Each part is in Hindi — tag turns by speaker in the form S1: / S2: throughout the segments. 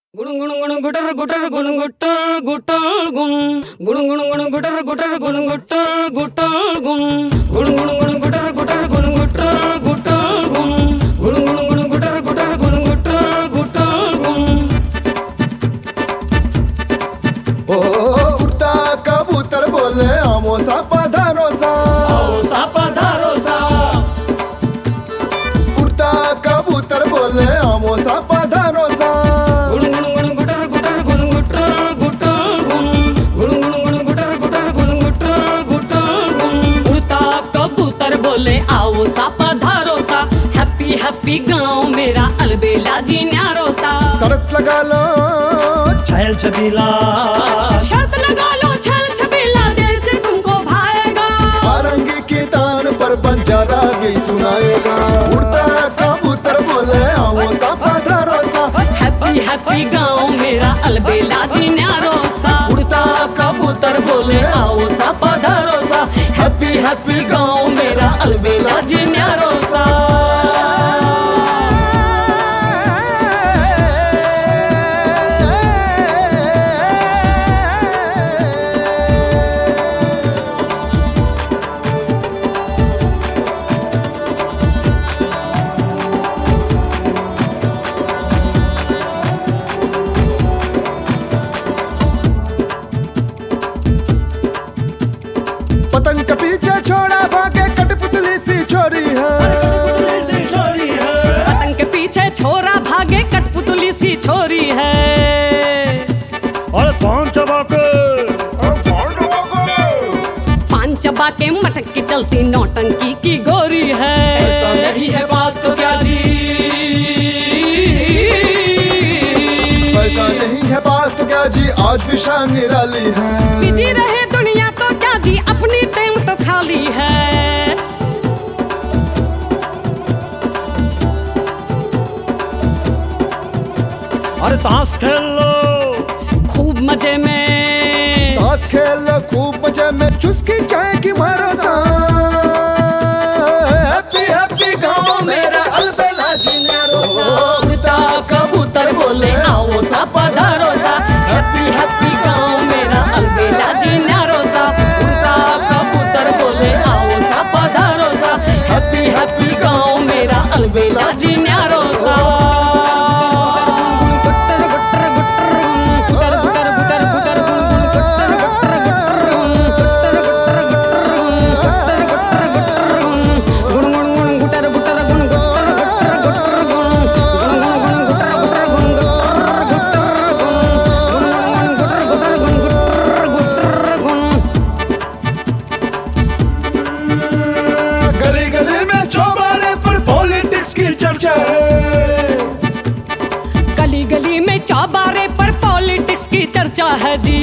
S1: गुण गुण गुण गुटर गुटर गुण गुटर गुटर गुण गुण गुण गुण गुटर गुटर गुण गुटर गुटर गुण गुण गुण गुण गुटर गुटर गुण गुटर गुटर गुण गुण गुण गुण गुटर गुटर गुण गुटर गुटर गुण।
S2: ओ उड़ता कबूतर बोले आमो सा पधारो सा,
S1: आओ सा पधारो सा।
S2: उड़ता कबूतर बोले आमो सा पधारो सा।
S1: गुण गुण गुण गुटर गुटर गुण गुटर गुटर गुण गुण गुण गुण गुटर गुटर गुण गुटर गुटर गुण। उड़ता कबूतर बोले आओ सा पधारो सा, हैप्पी हैप्पी गाँव मेरा अलबेला जी न्यारो सा।
S2: शर्त लगा लो
S3: छैल छबीला,
S1: शर्त लगा लो छल छबीला जैसे तुमको भाएगा।
S2: सारंगी की तान पर बंजारा गीत सुनाएगा। उड़ता कबूतर बोले आओ सा पधारो सा,
S1: हैप्पी हैप्पी गाँव मेरा अलबेला जी न्यारो सा। उड़ता कबूतर बोले आओ सा पधारो सा, हैप्पी हैप्पी गाँव मेरा अलबेला जी न्यारो सा।
S2: पतंग के पीछे छोड़ा भागे कठपुतली सी छोरी है।
S3: सी छोरी है।
S1: पतंग के पीछे छोरा भागे कठपुतली सी छोरी है।
S3: और पान चबा के,
S1: पान चबा के मटक के चलती नौटंकी की गोरी है। ऐसा नहीं है बात तो क्या जी,
S2: ऐसा नहीं है बात तो क्या जी, आज भी शान निराली है।
S1: बिजी रहे दुनिया तो क्या जी, अपनी टेम तो खाली है।
S3: अरे ताश खेल लो
S1: खूब मजे में,
S2: ताश खेल लो खूब मजे में, चुस्की चाय की मारो सा। हैप्पी हैप्पी गाँव मेरा अलबेला जी न्यारो सा।
S1: उड़ता कबूतर बोले आओ सा पधारो सा, हैप्पी हैप्पी गाँव मेरा अलबेला जी न्यारो सा। उड़ता कबूतर बोले आओ सा पधारो सा, हैप्पी हैप्पी गाँव मेरा अलबेला जी न्यारो सा।
S2: गली गली में चौबारे पर पॉलिटिक्स की चर्चा है।
S1: गली गली में चौबारे पर पॉलिटिक्स की चर्चा है जी।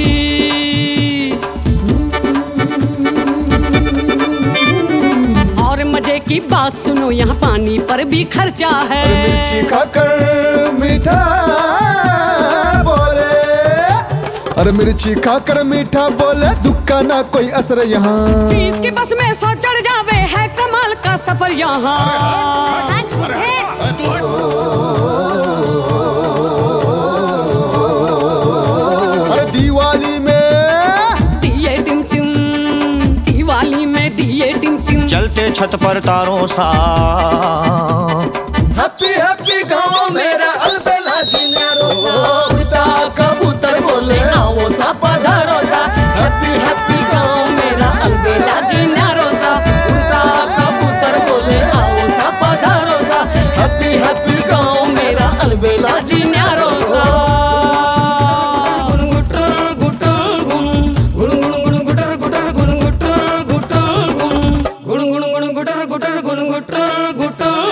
S1: और मजे की बात सुनो यहाँ पानी पर भी खर्चा है।
S2: मिर्ची खाकर मीठा बोले, अरे मिर्ची खाकर मीठा बोले, दुख का ना कोई असर यहाँ।
S1: फीस के बस में 100 चढ़ जावे, है कमाल का सफर यहाँ।
S2: अरे दिवाली में
S1: दिए टिम टिम, दिवाली में दिए टिम टिम।
S3: चलते छत पर तारों सा।
S2: हैप्पी हैप्पी गाँव मेरा अलबेला जी न्यारो सा। उड़ता कबूतर बोले
S1: आओ सा पधारो सा, हैप्पी हैप्पी गाँव मेरा अलबेला जी न्यारो सा। उड़ता कबूतर बोले आओ सा पधारो सा, हैप्पी हैप्पी गाँव मेरा अलबेला जी न्यारो सा। गुण गुटर गुटर गुण गुण गुण गुण गुटर गुटर गुण गुटर गुटर गुण गुण गुण गुण गुटर गुटर गुण गुटर गुटर